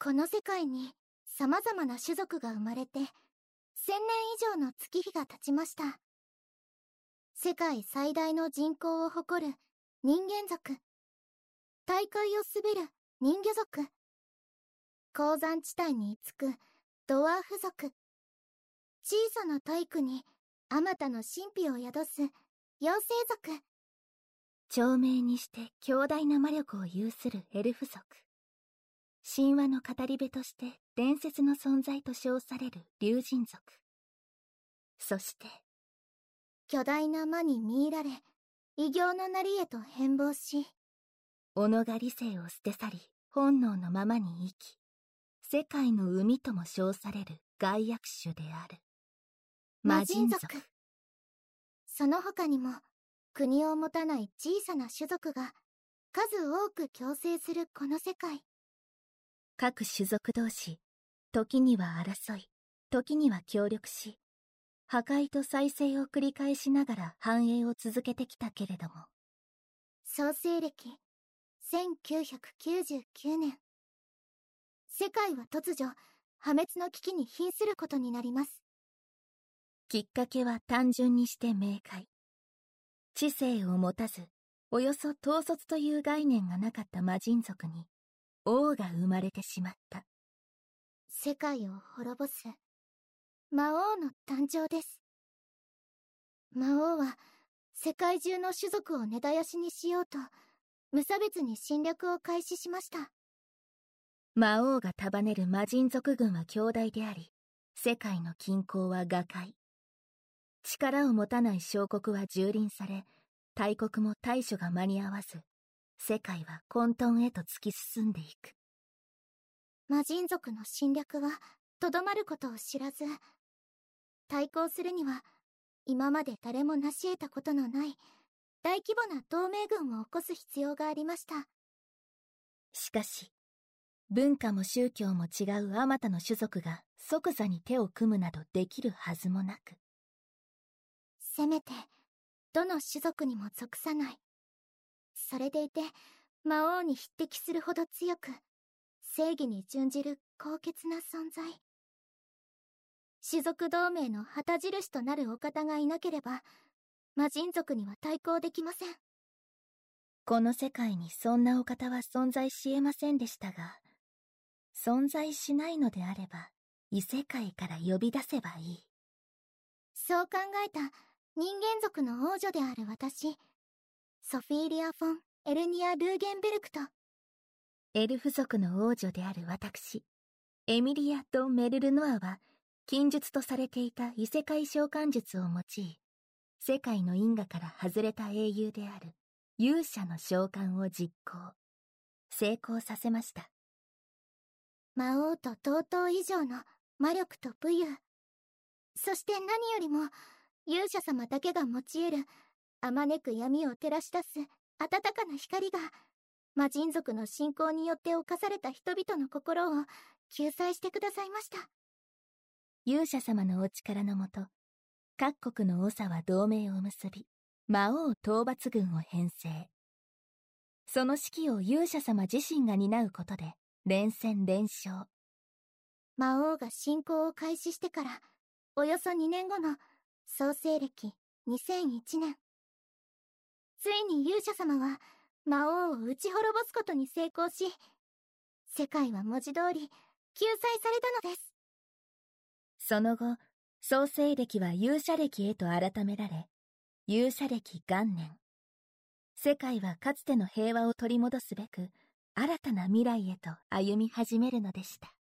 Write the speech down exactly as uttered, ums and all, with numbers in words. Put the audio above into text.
この世界に様々な種族が生まれてせんねん以上の月日が経ちました。世界最大の人口を誇る人間族、大海を滑る人魚族、鉱山地帯に居つくドワーフ族、小さな体躯にあまたの神秘を宿す妖精族、 長命にして強大な魔力を有するエルフ族、神話の語り部として伝説の存在と称される竜神族、そして巨大な魔に魅入られ異形のなりへと変貌し、 己が理性を捨て去り本能のままに生き、世界の海とも称される害悪種である魔人族。 その他にも国を持たない小さな種族が数多く共生するこの世界。 各種族同士、時には争い、時には協力し、破壊と再生を繰り返しながら繁栄を続けてきたけれども、 創世歴せんきゅうひゃくきゅうじゅうきゅうねん、世界は突如破滅の危機に瀕することになります。 きっかけは単純にして明快。知性を持たず、およそ統率という概念がなかった魔人族に王が生まれてしまった。 世界を滅ぼす魔王の誕生です。魔王は世界中の種族を根絶やしにしようと無差別に侵略を開始しました。 魔王が束ねる魔人族軍は強大であり、世界の均衡は瓦解。力を持たない小国は蹂躙され、大国も対処が間に合わず、世界は混沌へと突き進んでいく。 魔人族の侵略はとどまることを知らず、対抗するには今まで誰も成し得たことのない大規模な同盟軍を起こす必要がありました。 しかし、文化も宗教も違うあまたの種族が即座に手を組むなどできるはずもなく、 せめてどの種族にも属さない、それでいて魔王に匹敵するほど強く正義に準じる高潔な存在、種族同盟の旗印となるお方がいなければ魔人族には対抗できません。 この世界にそんなお方は存在し得ませんでしたが、存在しないのであれば異世界から呼び出せばいい。 そう考えた人間族の王女である私、ソフィーリア・フォン・エルニア・ルーゲンベルクと、 エルフ族の王女である私、エミリア・ド・メルルノアは、禁術とされていた異世界召喚術を用い、世界の因果から外れた英雄である勇者の召喚を実行、成功させました。 魔王と同等以上の魔力と武勇、そして何よりも勇者様だけが持ち得るあまねく闇を照らし出す温かな光が魔人族の信仰によって侵された人々の心を救済してくださいました。 勇者様のお力のもと、各国の長は同盟を結び、魔王討伐軍を編成。その指揮を勇者様自身が担うことで連戦連勝。 魔王が侵攻を開始してからおよそにねんごの創世歴にせんいちねん、ついに勇者様は魔王を打ち滅ぼすことに成功し、世界は文字通り救済されたのです。 その後、創世歴は勇者歴へと改められ、勇者歴元年、世界はかつての平和を取り戻すべく新たな未来へと歩み始めるのでした。